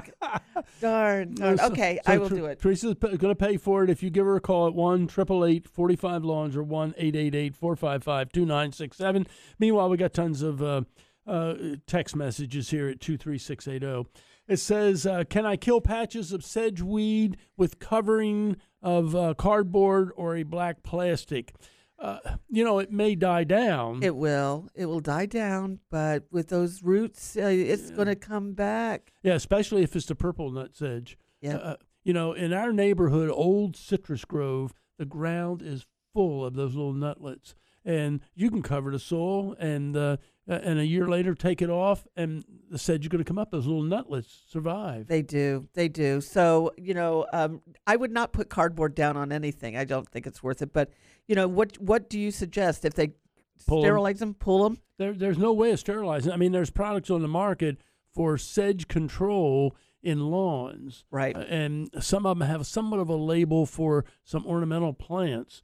darn, darn. So- Okay, so I will Ter- do it. Teresa's going to pay for it if you give her a call at one eight eight eight, four five, lawns or one eight eight eight, four five five, two nine six seven. Meanwhile, we got tons of uh, uh, text messages here at two three six eight zero. It says, uh, can I kill patches of sedge weed with covering of uh, cardboard or a black plastic? Uh, you know, it may die down. It will. It will die down, but with those roots, uh, it's going to come back. Yeah, especially if it's the purple nut sedge. Yeah. Uh, you know, in our neighborhood, Old Citrus Grove, the ground is full of those little nutlets. And you can cover the soil and uh, and a year later take it off, and the sedge is going to come up. Those little nutlets survive. They do. They do. So, you know, um, I would not put cardboard down on anything. I don't think it's worth it. But, you know, what what do you suggest? If they Pull 'em. sterilize them, pull them? There, there's no way of sterilizing. I mean, there's products on the market for sedge control in lawns. Right. Uh, and some of them have somewhat of a label for some ornamental plants.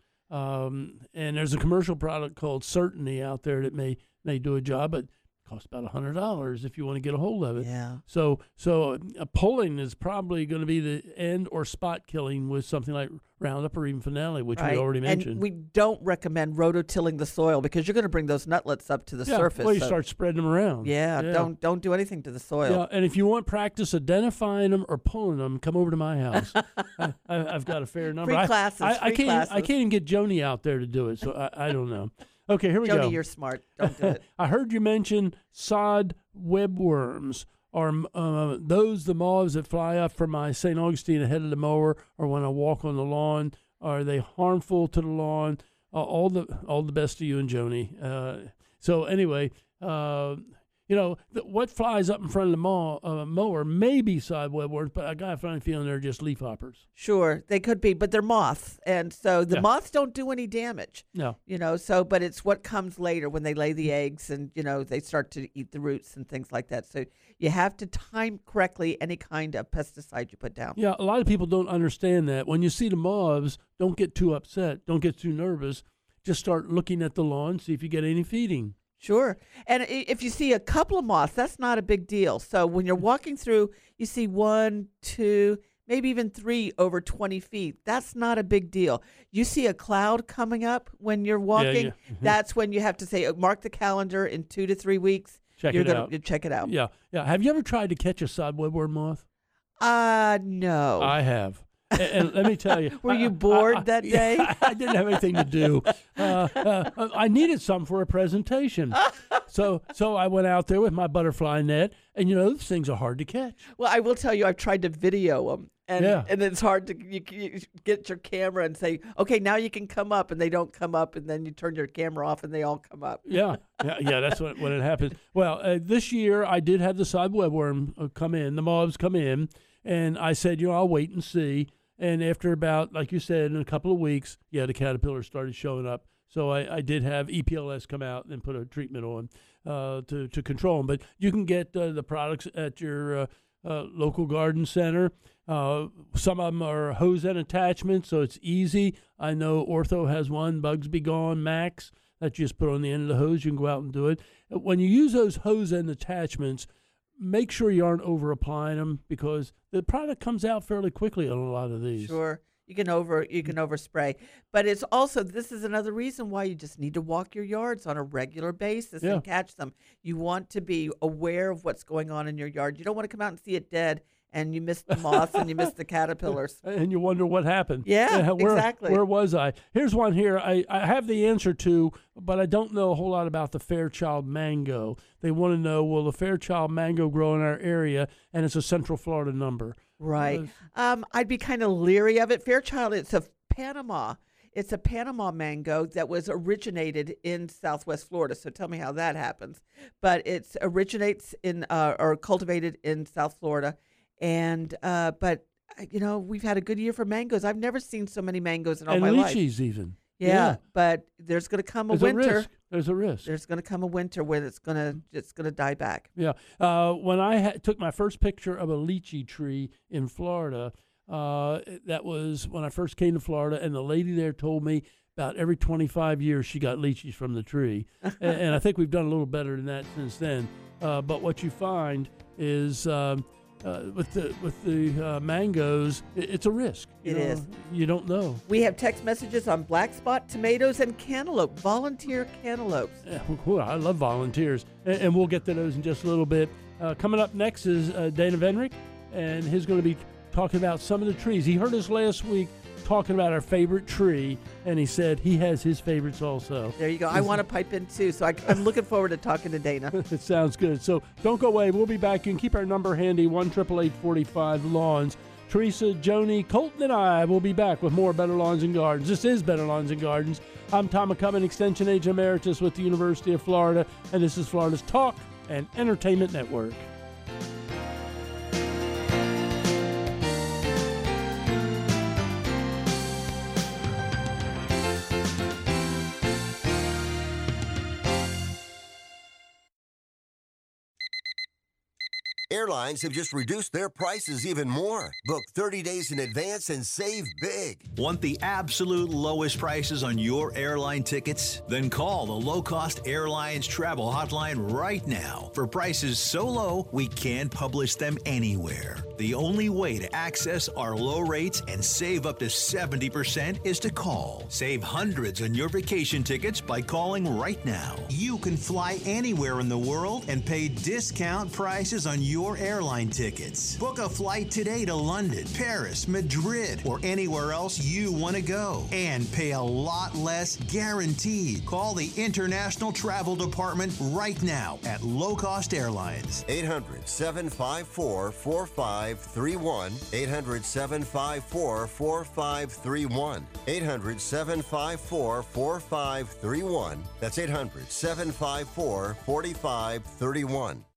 Um, and there's a commercial product called Certainty out there that may may do a job, but it costs about one hundred dollars if you want to get a hold of it. Yeah. So so uh, pulling is probably going to be the end or spot killing with something like Roundup or even Finale, which Right. we already mentioned. And we don't recommend rototilling the soil because you're going to bring those nutlets up to the yeah, surface. well, you so- start spreading them around. Yeah, Yeah. don't don't do anything to the soil. Yeah, and if you want practice identifying them or pulling them, come over to my house. I, I, I've got a fair number. Free I- classes, I, I, free can't. Even, I classes. can't even get Joni out there to do it, so I, I don't know. Okay, here we Joni, go. you're smart. Don't do it. I heard you mention sod webworms. Are uh, those the moths that fly up from my Saint Augustine ahead of the mower, or when I walk on the lawn? Are they harmful to the lawn? Uh, all the all the best to you and Joni. Uh, so anyway, uh, you know th- what flies up in front of the mow, uh, mower may be sod webworms, but I got a funny feeling they're just leafhoppers. Sure, they could be, but they're moths, and so the Yeah. moths don't do any damage. No. You know, so but it's what comes later when they lay the eggs, and you know they start to eat the roots and things like that. So you have to time correctly any kind of pesticide you put down. Yeah, a lot of people don't understand that. When you see the moths, don't get too upset. Don't get too nervous. Just start looking at the lawn, see if you get any feeding. Sure. And i- if you see a couple of moths, that's not a big deal. So when you're walking through, you see one, two, maybe even three over twenty feet. That's not a big deal. You see a cloud coming up when you're walking, yeah. Mm-hmm. that's when you have to say, mark the calendar in two to three weeks. Check you're it gonna, out. You check it out. Yeah, yeah. Have you ever tried to catch a sod webworm moth? Uh, no. I have. and, and let me tell you. Were I- you bored I- I- that day? Yeah, I didn't have anything to do. Uh, uh, I needed some for a presentation. so so I went out there with my butterfly net, and, you know, those things are hard to catch. Well, I will tell you, I've tried to video them. And, Yeah. and it's hard to you, you get your camera and say, okay, now you can come up, and they don't come up, and then you turn your camera off, and they all come up. Yeah, yeah, yeah. That's when, when it happens. Well, uh, this year I did have the sod webworm uh, come in, the moths come in, and I said, you know, I'll wait and see. And after about, like you said, in a couple of weeks, yeah, the caterpillars started showing up. So I, I did have E P L S come out and put a treatment on uh, to to control them. But you can get uh, the products at your uh, uh, local garden center. Uh, some of them are hose and attachments, so it's easy. I know Ortho has one, Bugs Be Gone Max, that you just put on the end of the hose. You can go out and do it. When you use those hose and attachments, make sure you aren't over applying them, because the product comes out fairly quickly on a lot of these. Sure. You can over you can overspray. But it's also, this is another reason why you just need to walk your yards on a regular basis Yeah. and catch them. You want to be aware of what's going on in your yard. You don't want to come out and see it dead and you miss the moths and you miss the caterpillars. And you wonder what happened. Yeah, where, exactly. Where was I? Here's one here I, I have the answer to, but I don't know a whole lot about the Fairchild mango. They want to know, will the Fairchild mango grow in our area? And it's a Central Florida number. Right. Um, I'd be kind of leery of it. Fairchild, it's a Panama. It's a Panama mango that was originated in Southwest Florida. So tell me how that happens. But it originates in uh, or cultivated in South Florida. And uh, but uh, you know, we've had a good year for mangoes. I've never seen so many mangoes in all And my life. lychees even. Yeah, Yeah. but there's going to come a There's a winter. risk. There's a risk. There's going to come a winter where it's going to it's going to die back. Yeah. Uh, when I ha- took my first picture of a lychee tree in Florida, uh, that was when I first came to Florida, and the lady there told me about every twenty-five years she got lychees from the tree. and, and I think we've done a little better than that since then. Uh, but what you find is um, uh, with the with the uh, mangoes, it, it's a risk. You It know? is. You don't know. We have text messages on black spot tomatoes and cantaloupe, volunteer cantaloupes. Yeah, cool. I love volunteers, and, and we'll get to those in just a little bit. Uh, coming up next is uh, Dana Venrick, and he's going to be talking about some of the trees. He heard us last week talking about our favorite tree, and he said he has his favorites also. There you go. I want to pipe in too, so I, I'm looking forward to talking to Dana. It sounds good. So don't go away. We'll be back. You can keep our number handy, one eight eight eight, four five, lawns. Teresa, Joni, Colton, and I will be back with more Better Lawns and Gardens. This is Better Lawns and Gardens. I'm Tom McCubbin, Extension Agent Emeritus with the University of Florida, and this is Florida's Talk and Entertainment Network. Airlines have just reduced their prices even more. Book thirty days in advance and save big. Want the absolute lowest prices on your airline tickets? Then call the Low Cost Airlines Travel Hotline right now for prices so low we can't publish them anywhere. The only way to access our low rates and save up to seventy percent is to call. Save hundreds on your vacation tickets by calling right now. You can fly anywhere in the world and pay discount prices on your airline tickets. Book a flight today to London, Paris, Madrid, or anywhere else you want to go and pay a lot less guaranteed. Call the International Travel Department right now at Low Cost Airlines. eight hundred, seven five four, four five three one. eight hundred, seven five four, four five three one. eight hundred, seven five four, four five three one. That's eight hundred, seven five four, four five three one.